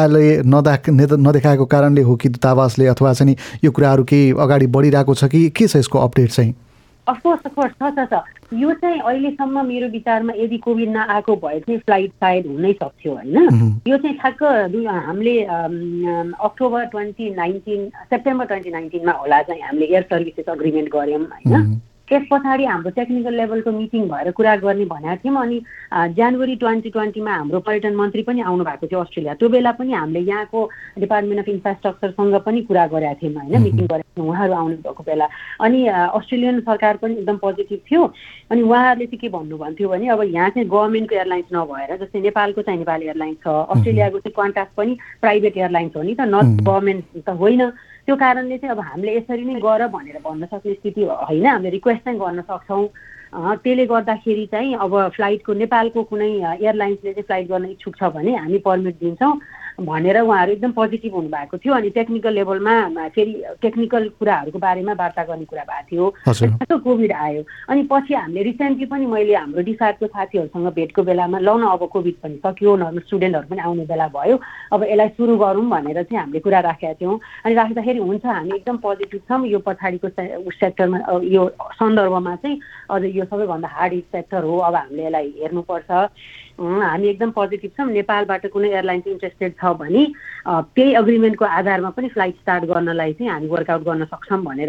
नदेखाएको कारणले हो कि दूतावासले अथवा चाहिँ यो कुराहरू केही अगाडि बढिरहेको छ कि के छ यसको अपडेट चाहिँ? अफकोर्स छ। यो चाहिँ अहिलेसम्म मेरो विचारमा यदि कोभिड नआएको भए चाहिँ फ्लाइट सायद हुनै सक्थ्यो होइन। यो चाहिँ ठ्याक्क हामीले अक्टोबर 2019 सेप्टेम्बर 2019मा होला चाहिँ हामीले एयर सर्भिसेस अग्रिमेन्ट गऱ्यौँ होइन। त्यस पछाडि हाम्रो टेक्निकल लेभलको मिटिङ भएर कुरा गर्ने भनेको थियौँ। अनि जनवरी 2020मा हाम्रो पर्यटन मन्त्री पनि आउनु भएको थियो अस्ट्रेलिया। त्यो बेला पनि हामीले यहाँको डिपार्टमेन्ट अफ इन्फ्रास्ट्रक्चरसँग पनि कुरा गरेका थियौँ होइन, मिटिङ गरेका थियौँ उहाँहरू आउनु भएको बेला। अनि अस्ट्रेलियन सरकार पनि एकदम पोजिटिभ थियो। अनि उहाँहरूले चाहिँ के भन्नुभन्थ्यो भने अब यहाँ चाहिँ गभर्मेन्टको एयरलाइन्स नभएर, जस्तै नेपालको चाहिँ नेपाल एयरलाइन्स छ, अस्ट्रेलियाको चाहिँ क्वान्टास पनि प्राइभेट एयरलाइन्स हो नि त, नट गभर्मेन्ट त होइन। त्यो कारणले चाहिँ अब हामीले यसरी नै गर भनेर भन्न सक्ने स्थिति होइन, हामीले रिक्वेस्ट चाहिँ गर्न सक्छौँ। त्यसले गर्दाखेरि चाहिँ अब फ्लाइटको नेपालको कुनै एयरलाइन्सले चाहिँ फ्लाइट गर्न इच्छुक छ भने हामी पर्मिट दिन्छौँ भनेर उहाँहरू एकदम पोजिटिभ हुनुभएको थियो। अनि टेक्निकल लेभलमा फेरि टेक्निकल कुराहरूको बारेमा वार्ता गर्ने कुरा भएको थियो। कोभिड आयो अनि पछि हामीले रिसेन्टली पनि मैले हाम्रो डिसाइडको साथीहरूसँग भेटको बेलामा ल न अब कोभिड पनि सक्यो, नर्मल स्टुडेन्टहरू पनि आउने बेला भयो, अब यसलाई सुरु गरौँ भनेर चाहिँ हामीले कुरा राखेका थियौँ। अनि राख्दाखेरि हुन्छ, हामी एकदम पोजिटिभ छौँ। यो पछाडिको सेक्टरमा यो सन्दर्भमा चाहिँ अझ यो सबैभन्दा हार्ड हिट सेक्टर हो, अब हामीले यसलाई हेर्नुपर्छ। हामी एकदम पोजिटिभ छौँ। नेपालबाट कुनै एयरलाइन्स इन्ट्रेस्टेड छ भने त्यही अग्रिमेन्टको आधारमा पनि फ्लाइट स्टार्ट गर्नलाई चाहिँ हामी वर्कआउट गर्न सक्छौँ भनेर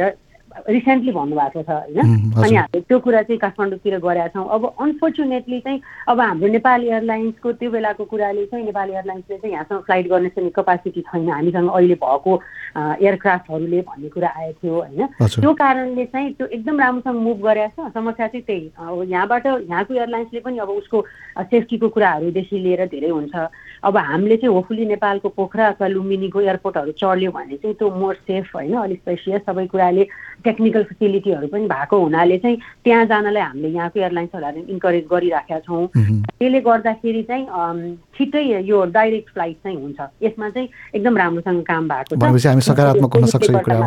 रिसेन्टली भन्नुभएको छ होइन। अनि हामीले त्यो कुरा चाहिँ काठमाडौँतिर गरेका छौँ। अब अनफर्चुनेटली चाहिँ अब हाम्रो नेपाल एयरलाइन्सको त्यो बेलाको कुराले चाहिँ नेपाल एयरलाइन्सले चाहिँ यहाँसँग फ्लाइट गर्ने चाहिँ क्यापासिटी छैन हामीसँग अहिले भएको एयरक्राफ्टहरूले भन्ने कुरा आएको थियो होइन। त्यो कारणले चाहिँ त्यो एकदम राम्रोसँग मुभ गरेको छ। समस्या चाहिँ त्यही अब यहाँबाट यहाँको एयरलाइन्सले पनि अब उसको सेफ्टीको कुराहरूदेखि लिएर धेरै हुन्छ। अब हामीले चाहिँ होपफुली नेपालको पोखरा अथवा लुम्बिनीको एयरपोर्टहरू चढ्यो भने चाहिँ त्यो मोर सेफ होइन, अलिक स्पेसियस सबै कुराले टेक्निकल फेसिलिटीहरू पनि भएको हुनाले चाहिँ त्यहाँ जानलाई हामीले यहाँको एयरलाइन्सहरूलाई इन्करेज गरिराखेका छौँ। त्यसले गर्दाखेरि चाहिँ छिट्टै यो डाइरेक्ट फ्लाइट चाहिँ हुन्छ। यसमा चाहिँ एकदम राम्रोसँग काम भएको छ। हामी सकारात्मक हुन सक्छ यो कुरामा।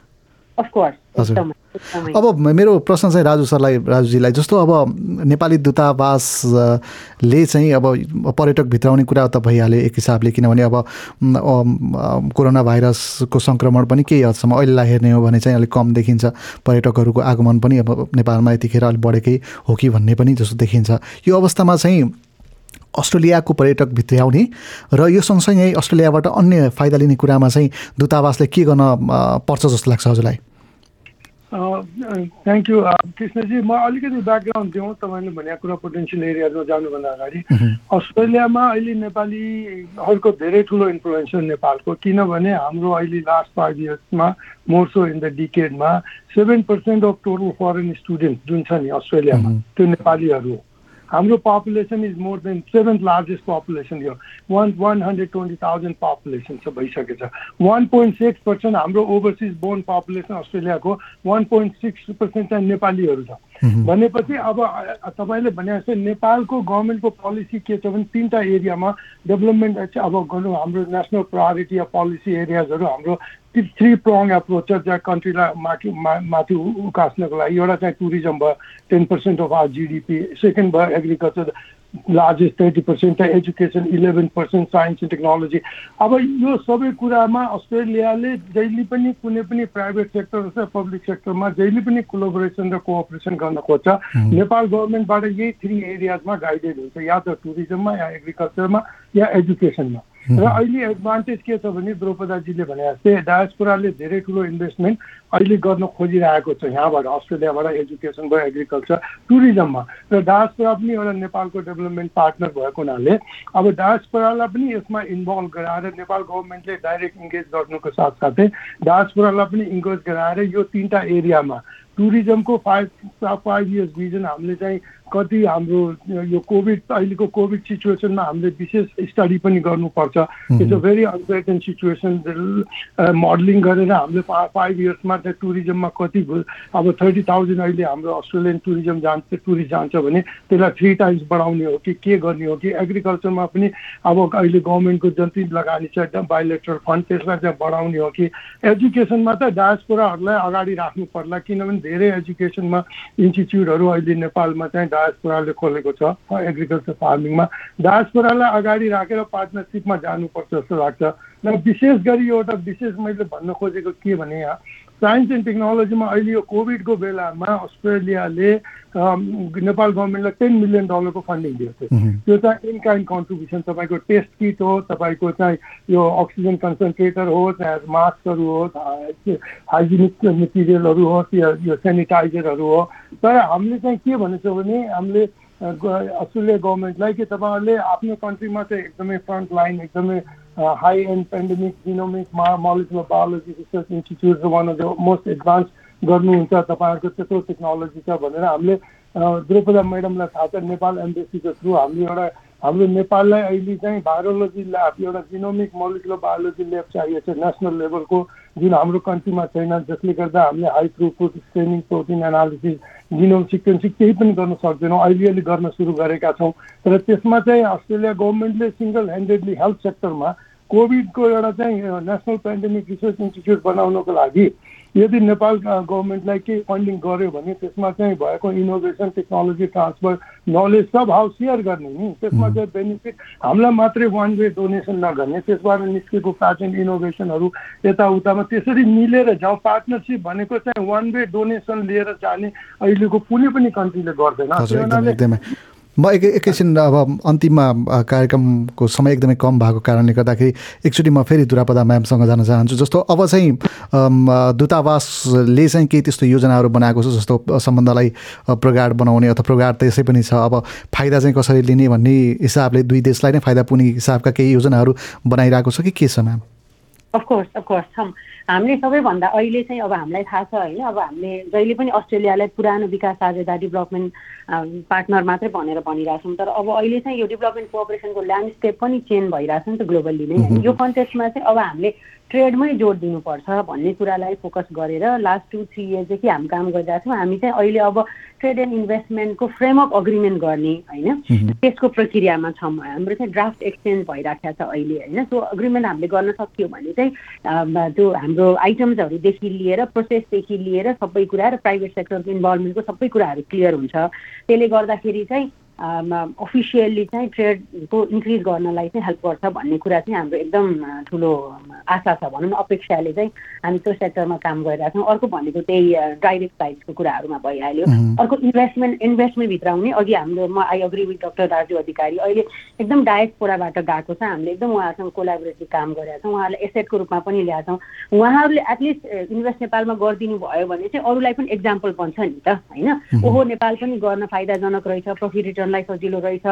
अब मेरो प्रश्न चाहिँ राजुजीलाई जस्तो अब नेपाली दूतावासले चाहिँ अब पर्यटक भित्राउने कुरा त भइहाल्यो एक हिसाबले, किनभने अब कोरोना भाइरसको सङ्क्रमण पनि केही हदसम्म अहिलेलाई हेर्ने हो भने चाहिँ अलिक कम देखिन्छ। पर्यटकहरूको आगमन पनि अब नेपालमा यतिखेर अलिक बढेकै हो कि भन्ने पनि जस्तो देखिन्छ। यो अवस्थामा चाहिँ अस्ट्रेलियाको पर्यटक भित्र्याउने र यो सँगसँगै अस्ट्रेलियाबाट अन्य फाइदा लिने कुरामा चाहिँ दूतावासले के गर्न पर्छ जस्तो लाग्छ हजुरलाई? Thank you Krishnaji. म अलिकति ब्याकग्राउन्ड दिउँ तपाईँले भनेको कुरा पोटेन्सियल एरियामा जानुभन्दा अगाडि। अस्ट्रेलियामा अहिले नेपालीहरूको धेरै ठुलो इन्फ्लुएन्स छ नेपालको, किनभने हाम्रो अहिले लास्ट 5 इयर्समा मोर सो इन द डिकेडमा 7% अफ टोटल फरेन स्टुडेन्ट जुन छ नि अस्ट्रेलियामा त्यो नेपालीहरू। हाम्रो population is more than 7th largest population यो 120,000 पपुलेसन छ भइसकेछ। 1.6% हाम्रो ओभरसिज बोर्न पपुलेसन अस्ट्रेलियाको 1.6% चाहिँ नेपालीहरू छ भनेपछि अब तपाईँले भने जस्तै नेपालको गभर्मेन्टको पोलिसी के छ भने 3टा एरियामा डेभलपमेन्ट चाहिँ अब गर्नु हाम्रो नेसनल प्रायोरिटी या पोलिसी एरियाजहरू हाम्रो 3 prong एप्रोच छ जहाँ कन्ट्रीलाई माथि उकास्नको लागि। एउटा चाहिँ टुरिज्म भयो 10% अफ आवर जिडिपी, सेकेन्ड भयो agriculture largest 30%, education 11%, science and technology. अब यो सबै कुरामा अस्ट्रेलियाले जहिले पनि कुनै पनि प्राइभेट सेक्टर र पब्लिक सेक्टरमा जहिले पनि कोलाबोरेसन र कोअपरेसन गर्न खोज्छ। नेपाल गभर्मेन्टबाट यही 3 एरियाजमा गाइडेड हुन्छ, या त टुरिज्ममा या एग्रिकल्चरमा या एजुकेसनमा। र अहिले एडभान्टेज के छ भने द्रौपदाजीले भने जस्तै डायस्पोराले धेरै ठुलो इन्भेस्टमेन्ट अहिले गर्न खोजिरहेको छ यहाँबाट अस्ट्रेलियाबाट एजुकेसन भयो एग्रिकल्चर टुरिज्ममा। र डायस्पोरा पनि एउटा नेपालको डेभलपमेन्ट पार्टनर भएको हुनाले अब डायस्पोरालाई पनि यसमा इन्भल्भ गराएर नेपाल गभर्मेन्टले डाइरेक्ट इन्गेज गर्नुको साथसाथै डायस्पोरालाई पनि इन्गेज गराएर यो 3टा एरियामा टुरिज्मको 5 इयर्स भिजन हामीले चाहिँ कति हाम्रो यो कोभिड अहिलेको कोभिड सिचुएसनमा हामीले विशेष स्टडी पनि गर्नुपर्छ। It's a very uncertain situation. Modelling गरेर हामीले 5 इयर्समा चाहिँ टुरिज्ममा कति अब 30,000 अहिले हाम्रो अस्ट्रेलियन टुरिस्ट जान्छ भने त्यसलाई 3 टाइम्स बढाउने हो कि के गर्ने हो कि एग्रिकल्चरमा पनि अब अहिले गभर्मेन्टको जति लगानी छ बायोलेटरल फन्ड त्यसलाई चाहिँ बढाउने हो कि एजुकेसनमा त डायस्पोराहरूलाई अगाडि राख्नु पर्ला, किनभने धेरै एजुकेसनमा इन्स्टिच्युटहरू अहिले नेपालमा चाहिँ डायस्पोराले खोलेको छ एग्रिकल्चर फार्मिङमा। डायस्पोरालाई अगाडि राखेर पार्टनरसिपमा जानुपर्छ जस्तो लाग्छ। र विशेष गरी एउटा विशेष मैले भन्न खोजेको के भने यहाँ साइन्स एन्ड टेक्नोलोजीमा अहिले यो कोभिडको बेलामा अस्ट्रेलियाले नेपाल गभर्मेन्टलाई $10 मिलियन को फन्डिङ दिएको थियो। त्यो चाहिँ इन काइन्ड कन्ट्रिब्युसन, तपाईँको टेस्ट किट हो, तपाईँको चाहिँ यो अक्सिजन कन्सन्ट्रेटर हो, चाहे मास्कहरू हो, हाइजिनिक मेटेरियलहरू हो, यो सेनिटाइजरहरू हो। तर हामीले चाहिँ के भनेको छ भने हामीले अस्ट्रेलिया गभर्मेन्टलाई कि तपाईँहरूले आफ्नो कन्ट्रीमा चाहिँ एकदमै फ्रन्ट लाइन एकदमै high end pandemic genomic molecular biology research institute one of the most advance गर्नुहुन्छ, तपाईँहरूको त्यत्रो टेक्नोलोजी छ भनेर हामीले द्रौपदा म्याडमलाई थाहा छ नेपाल एम्बेसीको थ्रु हाम्रो नेपाललाई अहिले चाहिँ भाइरोलोजी ल्याब एउटा जिनोमिक मोलिकुलर बायोलोजी ल्याब चाहिएको छ नेसनल लेभलको, जुन हाम्रो कन्ट्रीमा छैन, जसले गर्दा हामीले high throughput screening protein analysis genome sequencing केही पनि गर्न सक्दैनौँ। अहिले गर्न सुरु गरेका छौँ। तर त्यसमा चाहिँ अस्ट्रेलिया गभर्मेन्टले सिङ्गल ह्यान्डेडली हेल्थ सेक्टरमा कोभिडको एउटा चाहिँ नेसनल पेन्डेमिक रिसर्च इन्स्टिच्युट बनाउनको लागि यदि नेपाल गभर्मेन्टलाई केही फन्डिङ गर्यो भने त्यसमा चाहिँ भएको इनोभेसन टेक्नोलोजी ट्रान्सफर नलेज सब हाउ सेयर गर्ने नि, त्यसमा चाहिँ बेनिफिट हामीलाई मात्रै 1 वे डोनेसन नगर्ने, त्यसबाट निस्केको प्याटेन्ट इनोभेसनहरू यताउतामा त्यसरी मिलेर जाउँ। पार्टनरसिप भनेको चाहिँ 1 वे डोनेसन लिएर जाने अहिलेको कुनै पनि कन्ट्रीले गर्दैन। म एकैछिन अब अन्तिममा कार्यक्रमको समय एकदमै कम भएको कारणले गर्दाखेरि एकचोटि म फेरि दुरापदा म्यामसँग जान चाहन्छु। जस्तो अब चाहिँ दूतावासले चाहिँ केही त्यस्तो योजनाहरू बनाएको छ जस्तो सम्बन्धलाई प्रगाढ बनाउने अथवा प्रगाढ त यसै पनि छ, अब फाइदा चाहिँ कसरी लिने भन्ने हिसाबले दुई देशलाई नै फाइदा पुग्ने हिसाबका केही योजनाहरू बनाइरहेको छ कि के छ म्याम? अफकोर्स हामीले सबैभन्दा अहिले चाहिँ अब हामीलाई थाहा छ होइन, अब हामीले जहिले पनि अस्ट्रेलियालाई पुरानो विकास साझेदारी डेभलपमेन्ट पार्टनर मात्रै भनेर भनिरहेछौँ, तर अब अहिले चाहिँ यो डेभलपमेन्ट कोअपरेसनको ल्यान्डस्केप पनि चेन्ज भइरहेछ नि त ग्लोबल्ली नै होइन। यो कन्टेक्स्टमा चाहिँ अब हामीले ट्रेडमै जोड दिनुपर्छ भन्ने कुरालाई फोकस गरेर लास्ट 2-3 इयर्सदेखि हामी काम गरिरहेछौँ। हामी चाहिँ अहिले अब ट्रेड एन्ड इन्भेस्टमेन्टको फ्रेमवर्क अग्रिमेन्ट गर्ने होइन त्यसको प्रक्रियामा छौँ। हाम्रो चाहिँ ड्राफ्ट एक्सचेन्ज भइराखेको छ अहिले होइन। त्यो अग्रिमेन्ट हामीले गर्न सक्यौँ भने चाहिँ त्यो हाम्रो आइटम्सहरूदेखि लिएर प्रोसेसदेखि लिएर सबै कुरा र प्राइभेट सेक्टरको इन्भल्भमेन्टको सबै कुराहरू क्लियर हुन्छ। त्यसले गर्दाखेरि चाहिँ अफिसियल्ली चाहिँ ट्रेडको इन्क्रिज गर्नलाई चाहिँ हेल्प गर्छ भन्ने कुरा चाहिँ हाम्रो एकदम ठुलो आशा छ भनौँ न, अपेक्षाले चाहिँ हामी त्यो सेक्टरमा काम गरिरहेछौँ। अर्को भनेको त्यही डाइरेक्ट प्राइसको कुराहरूमा भइहाल्यो। अर्को इन्भेस्टमेन्ट भित्राउने अघि हाम्रो I agree with doctor Raju Adhikari अहिले एकदम डायस्पोराबाट गएको छ, हामीले एकदम उहाँसँग कोलाबोरेटिभ काम गरेका छौँ, उहाँलाई एसेटको रूपमा पनि ल्याएको छौँ। उहाँहरूले एटलिस्ट इन्भेस्ट नेपालमा गरिदिनु भयो भने चाहिँ अरूलाई पनि एक्जाम्पल बन्छ नि त होइन। ओहो नेपाल पनि गर्न फाइदाजनक रहेछ, प्रफिट रिटर्नलाई सजिलो रहेछ,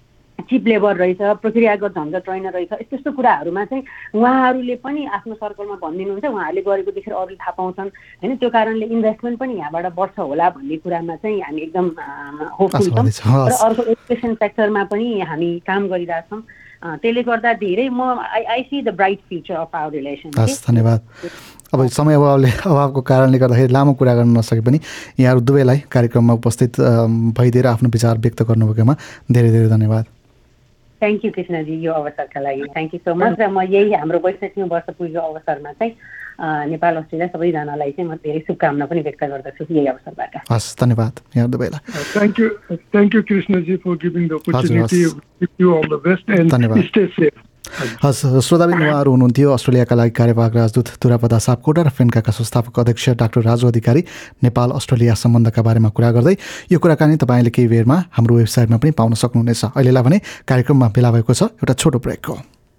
चिप लेबर रहेछ, प्रक्रियागत झन्झट रहेन रहेछ, यस्तो यस्तो कुराहरूमा चाहिँ उहाँहरूले पनि आफ्नो सर्कलमा भनिदिनुहुन्छ। उहाँहरूले गरेको देखेर अरूले थाहा पाउँछन् होइन। त्यो कारणले इन्भेस्टमेन्ट पनि यहाँबाट बढ्छ होला भन्ने कुरामा चाहिँ हामी एकदम होपफुल छौँ। र अर्को एजुकेसन सेक्टरमा पनि हामी काम गरिरहेछौँ। त्यसले गर्दा धेरै I see the bright future of our relation. धन्यवाद। अब समय अभावको कारणले गर्दाखेरि लामो कुरा गर्न नसके पनि यहाँहरू दुवैलाई कार्यक्रममा उपस्थित भइदिएर आफ्नो विचार व्यक्त गर्नुभएकोमा धेरै धेरै धन्यवाद। थ्याङ्क यू कृष्णजी यो अवसरका लागि, थ्याङ्क यू सो मच। र म यही हाम्रो 62औं वर्ष पुगेको अवसरमा चाहिँ नेपाल अस्ट्रेलिया सबैजनालाई चाहिँ म धेरै शुभकामना पनि व्यक्त गर्दछु यही अवसरबाट। हस् धन्यवाद यहाँ दुवैलाई। Thank you Krishnaji for giving the opportunity. Wish you all the best and stay safe. हस् श्रोताबिन, उहाँहरू हुनुहुन्थ्यो अस्ट्रेलियाका लागि कार्यवाहक राजदूत दुरापदा सापकोटा र फेन्काका संस्थापक अध्यक्ष डाक्टर राजु अधिकारी नेपाल अस्ट्रेलिया सम्बन्धका बारेमा कुरा गर्दै। यो कुराकानी तपाईँले केही बेरमा हाम्रो वेबसाइटमा पनि पाउन सक्नुहुनेछ। अहिलेलाई भने कार्यक्रममा बेला भएको छ एउटा छोटो ब्रेकको।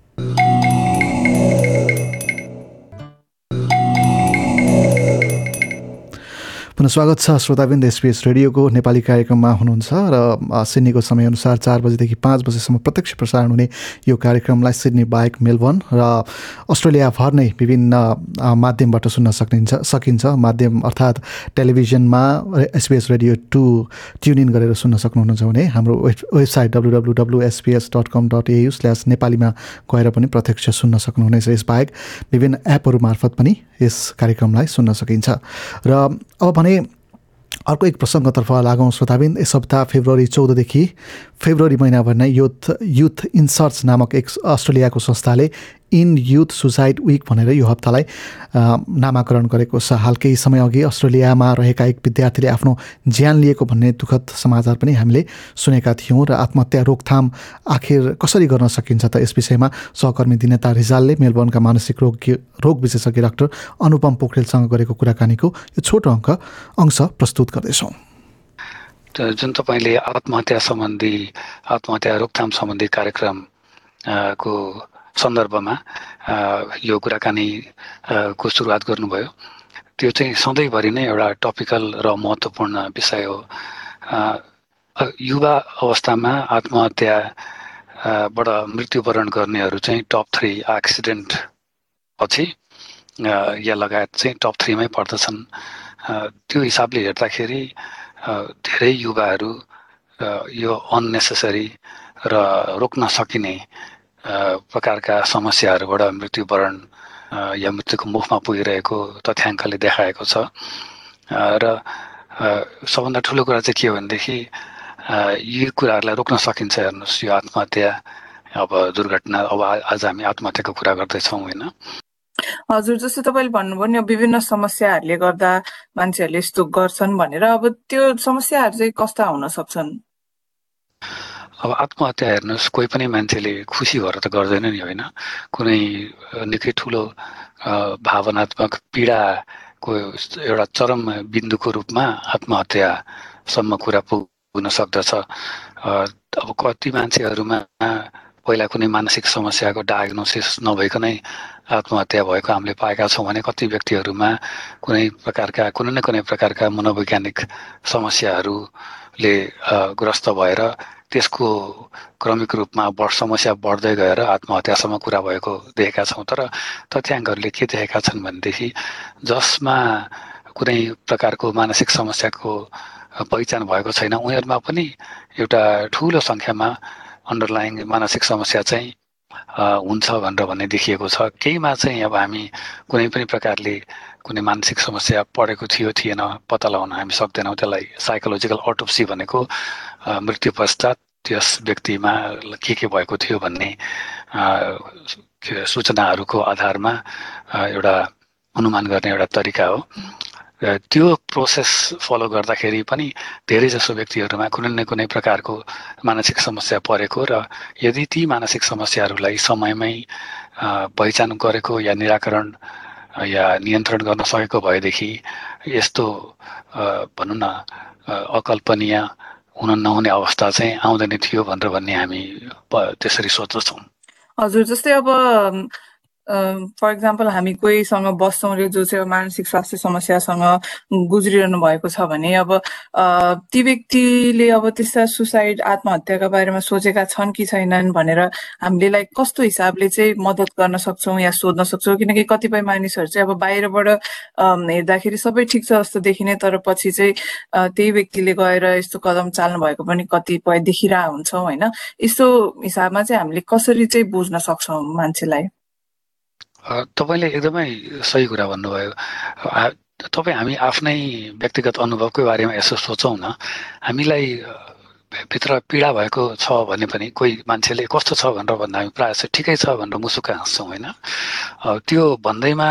पुनः स्वागत छ श्रोताबिन्द, एसपीएस रेडियोको नेपाली कार्यक्रममा हुनुहुन्छ र सिडनीको समयअनुसार 4 बजेदेखि 5 बजेसम्म प्रत्यक्ष प्रसारण हुने यो कार्यक्रमलाई सिडनी बाहेक मेलबर्न र अस्ट्रेलियाभर नै विभिन्न माध्यमबाट सुन्न सकिन्छ। माध्यम अर्थात् टेलिभिजनमा एसपीएस रेडियो 2 ट्युन इन गरेर सुन्न सक्नुहुन्छ भने हाम्रो वेबसाइट www.sbs.com.au/नेपालीमा गएर पनि प्रत्यक्ष सुन्न सक्नुहुनेछ। यसबाहेक विभिन्न एपहरू मार्फत पनि यस कार्यक्रमलाई सुन्न सकिन्छ। र अब भने अर्को एक प्रसङ्गतर्फ लागौँ श्रोताबिन। यस हप्ता फेब्रुअरी 14 देखि फेब्रुअरी महिनाभर नै युथ इन्सर्च नामक एक अस्ट्रेलियाको संस्थाले इन युथ सुसाइड विक भनेर यो हप्तालाई नामाकरण गरेको छ। हाल केही समय अघि अस्ट्रेलियामा रहेका एक विद्यार्थीले आफ्नो ज्यान लिएको भन्ने दुःखद समाचार पनि हामीले सुनेका थियौँ। र आत्महत्या रोकथाम आखिर कसरी गर्न सकिन्छ त, यस विषयमा सहकर्मी दिनेता रिजालले मेलबर्नका मानसिक रोग विशेषज्ञ डाक्टर अनुपम पोखरेलसँग गरेको कुराकानीको यो छोटो अंश प्रस्तुत गर्दैछौँ। जुन तपाईँले आत्महत्या रोकथाम सम्बन्धी कार्यक्रम को सन्दर्भमा यो कुराकानी को सुरुवात गर्नुभयो, त्यो चाहिँ सधैँभरि नै एउटा टपिकल र महत्त्वपूर्ण विषय हो। युवा अवस्थामा आत्महत्याबाट मृत्युवरण गर्नेहरू चाहिँ टप 3 एक्सिडेन्ट पछि या लगायत चाहिँ टप 3 मै पर्दछन्। त्यो हिसाबले हेर्दाखेरि धेरै युवाहरू यो अननेसेसरी र रोक्न सकिने प्रकारका समस्याहरूबाट मृत्युवरण या मृत्युको मुखमा पुगिरहेको तथ्याङ्कले देखाएको छ। र सबभन्दा ठुलो कुरा चाहिँ के हो भनेदेखि यी कुराहरूलाई रोक्न सकिन्छ। हेर्नुहोस्, यो आत्महत्या अब दुर्घटना, अब आज हामी आत्महत्याको कुरा गर्दैछौँ होइन। हजुर, जस्तो तपाईँले भन्नुभयो नि विभिन्न समस्याहरूले गर्दा मान्छेहरूले यस्तो गर्छन् भनेर, अब त्यो समस्याहरू चाहिँ कस्ता हुन सक्छन्? अब आत्महत्या हेर्नुहोस्, कोही पनि मान्छेले खुसी भएर त गर्दैन नि होइन। कुनै निकै ठुलो भावनात्मक पीडाको एउटा चरम बिन्दुको रूपमा आत्महत्यासम्म कुरा पुग्न सक्दछ। अब कति मान्छेहरूमा पहिला कुनै मानसिक समस्याको डायग्नोसिस नभइकनै आत्महत्या भएको हामीले पाएका छौँ भने कति व्यक्तिहरूमा कुनै न कुनै प्रकारका मनोवैज्ञानिक समस्याहरूले ग्रस्त भएर त्यसको क्रमिक रूपमा समस्या बढ्दै गएर आत्महत्यासम्म कुरा भएको देखेका छौँ। तर तथ्याङ्कहरूले के देखेका छन् भनेदेखि जसमा कुनै प्रकारको मानसिक समस्याको पहिचान भएको छैन उनीहरूमा पनि एउटा ठुलो सङ्ख्यामा अन्डरलाइङ मानसिक समस्या चाहिँ हुन्छ भनेर भन्ने देखिएको छ। केहीमा चाहिँ अब हामी कुनै पनि प्रकारले कुनै मानसिक समस्या पढेको थिएन पत्ता लगाउन हामी सक्दैनौँ। त्यसलाई साइकोलोजिकल अटोप्सी भनेको मृत्यु पश्चात त्यस व्यक्तिमा के भएको थियो भन्ने सूचनाहरूको आधारमा एउटा अनुमान गर्ने एउटा तरिका हो। त्यो प्रोसेस फलो गर्दाखेरि पनि धेरैजसो व्यक्तिहरूमा कुनै न कुनै प्रकारको मानसिक समस्या परेको र यदि ती मानसिक समस्याहरूलाई समयमै पहिचान गरेको या निराकरण या नियन्त्रण गर्न सकेको भएदेखि यस्तो भनौँ न अकल्पनीय हुन नहुने अवस्था चाहिँ आउँदैन थियो भनेर भन्ने हामी त्यसरी सोच्दछौँ। हजुर, जस्तै अब फर इक्जाम्पल हामी कोहीसँग बस्छौँ रे जो चाहिँ मानसिक स्वास्थ्य समस्यासँग गुज्रिरहनु भएको छ भने अब ती व्यक्तिले अब त्यस्ता सुसाइड आत्महत्याका बारेमा सोचेका छन् कि छैनन् भनेर हामीले कस्तो हिसाबले चाहिँ मद्दत गर्न सक्छौँ या सोध्न सक्छौँ? किनकि कतिपय मानिसहरू चाहिँ अब बाहिरबाट हेर्दाखेरि सबै ठिक छ जस्तो देखिने तर पछि चाहिँ त्यही व्यक्तिले गएर यस्तो कदम चाल्नु भएको पनि कतिपय देखिरहेको हुन्छौँ होइन। यस्तो हिसाबमा चाहिँ हामीले कसरी चाहिँ बुझ्न सक्छौँ मान्छेलाई? तपाईँले एकदमै सही कुरा भन्नुभयो। हामी आफ्नै व्यक्तिगत अनुभवकै बारेमा यसो सोचौँ न। हामीलाई भित्र पीडा भएको छ भने पनि कोही मान्छेले कस्तो छ भनेर भन्दा हामी प्रायः चाहिँ ठिकै छ भनेर मुसुक्क हाँस्छौँ होइन। त्यो भन्दैमा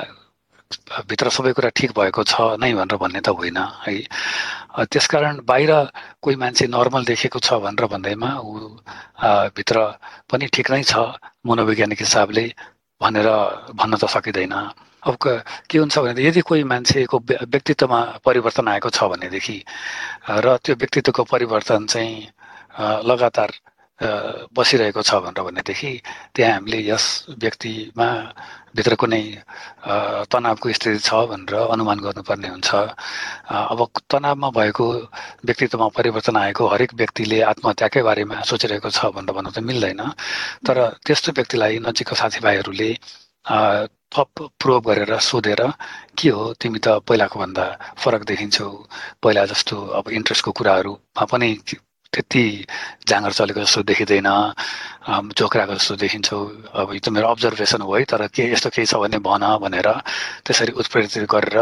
भित्र सबै कुरा ठिक भएको छ नै भनेर भन्ने त होइन है। त्यसकारण बाहिर कोही मान्छे नर्मल देखेको छ भनेर भन्दैमा ऊ भित्र पनि ठिक नै छ मनोवैज्ञानिक हिसाबले भनेर भन्न त सकिँदैन। अब के हुन्छ भने यदि कोही मान्छेको व्यक्तित्वमा परिवर्तन आएको छ भनेदेखि र त्यो व्यक्तित्वको परिवर्तन चाहिँ लगातार बसिरहेको छ भनेर भनेदेखि त्यहाँ हामीले यस व्यक्तिमा भित्र कुनै तनावको स्थिति छ भनेर अनुमान गर्नुपर्ने हुन्छ। अब तनावमा भएको व्यक्तित्वमा परिवर्तन आएको हरेक व्यक्तिले आत्महत्याकै बारेमा सोचिरहेको छ भनेर भन्नु त मिल्दैन। तर त्यस्तो व्यक्तिलाई नजिकको साथीभाइहरूले थप प्रोब गरेर सोधेर के हो तिमी त पहिलाको भन्दा फरक देखिन्छौ, पहिला जस्तो अब इन्ट्रेस्टको कुराहरूमा पनि त्यति जाँगर चलेको जस्तो देखिँदैन, जोक्राको जस्तो देखिन्छौ, अब यो त मेरो अब्जर्भेसन हो है, तर के यस्तो केही छ भने भन भनेर त्यसरी उत्प्रेरित गरेर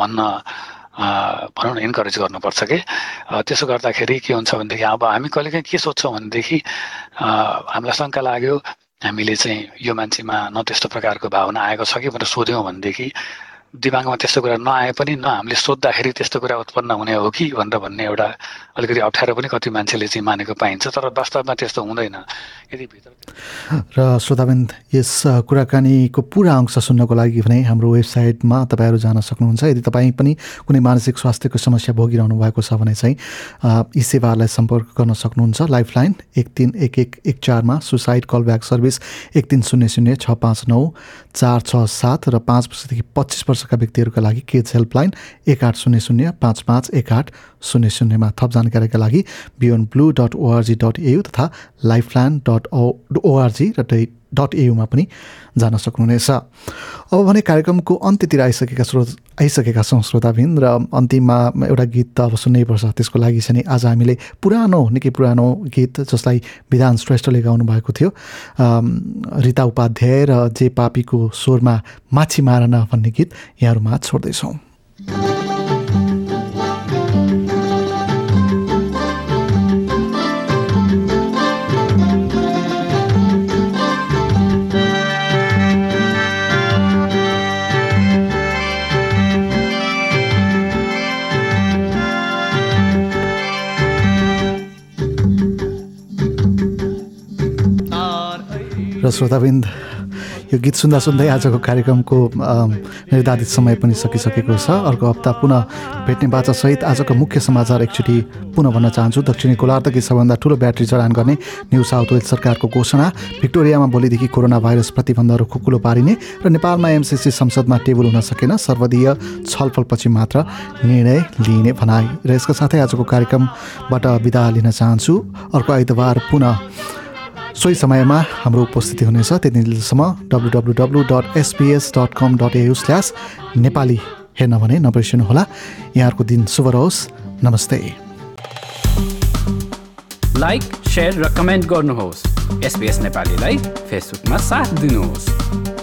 भनौँ न इन्करेज गर्नुपर्छ कि। त्यसो गर्दाखेरि के हुन्छ भनेदेखि अब हामी कहिलेकाहीँ के सोध्छौँ भनेदेखि हामीलाई शङ्का लाग्यो हामीले चाहिँ यो मान्छेमा न त्यस्तो प्रकारको भावना आएको छ कि भनेर सोध्यौँ भनेदेखि दिमागमा त्यस्तो कुरा नआए पनि न हामीले सोद्धाखेरि त्यस्तो कुरा उत्पन्न हुने हो कि भनेर भन्ने एउटा अलिकति अप्ठ्यारो पनि कति मान्छेले चाहिँ मानेको पाइन्छ। तर वास्तवमा त्यस्तो हुँदैन। यदि र श्रोताबिन्द यस कुराकानीको पुरा अंश सुन्नको लागि भने हाम्रो वेबसाइटमा तपाईँहरू जान सक्नुहुन्छ। यदि तपाईँ पनि कुनै मानसिक स्वास्थ्यको समस्या भोगिरहनु भएको छ भने चाहिँ यी सेवाहरूलाई सम्पर्क गर्न सक्नुहुन्छ। लाइफलाइन 131114 सुसाइड कलब्याक सर्भिस 1300 659 467 र 5 वर्षदेखि 25 वर्षका व्यक्तिहरूका लागि किड्स हेल्पलाइन 1800 55 1800 थप जानकारीका लागि beyondblue.org.au तथा lifeline.org र .au पनि जान सक्नुहुनेछ। अब भने कार्यक्रमको अन्त्यतिर आइसकेका छौँ श्रोताबिन र अन्तिममा एउटा गीत त अब सुन्नै पर्छ। त्यसको लागि चाहिँ आज हामीले निकै पुरानो गीत जसलाई विधान श्रेष्ठले गाउनु भएको थियो, रिता उपाध्याय र जे पापीको स्वरमा माछी मारन भन्ने गीत यहाँहरूमा छोड्दैछौँ। र श्रोताबिन्द यो गीत सुन्दा सुन्दै आजको कार्यक्रमको निर्धारित समय पनि सकिसकेको छ। अर्को हप्ता पुनः भेट्ने बाचासहित आजको मुख्य समाचार एकचोटि पुनः भन्न चाहन्छु। दक्षिणी गोलार्धकी सबभन्दा ठुलो ब्याट्री जडान गर्ने न्यू साउथ वेल्स सरकारको घोषणा। भिक्टोरियामा भोलिदेखि कोरोना भाइरस प्रतिबन्धहरू खुकुलो पारिने र नेपालमा एमसिसी संसदमा टेबल हुन सकेन, सर्वदलीय छलफलपछि मात्र निर्णय लिइने भनाई। र यसका साथै आजको कार्यक्रमबाट बिदा लिन चाहन्छु। अर्को आइतबार पुनः सोही समयमा हाम्रो उपस्थिति हुनेछ। त्यति बेलासम्म www.sbs.com.au/नेपाली हेर्न भने नबिर्सनुहोला। यहाँहरूको दिन शुभ रहोस्। नमस्ते। लाइक, शेयर र कमेन्ट गर्नुहोस्। SBS नेपालीलाई फेसबुकमा साथ दिनुहोस्।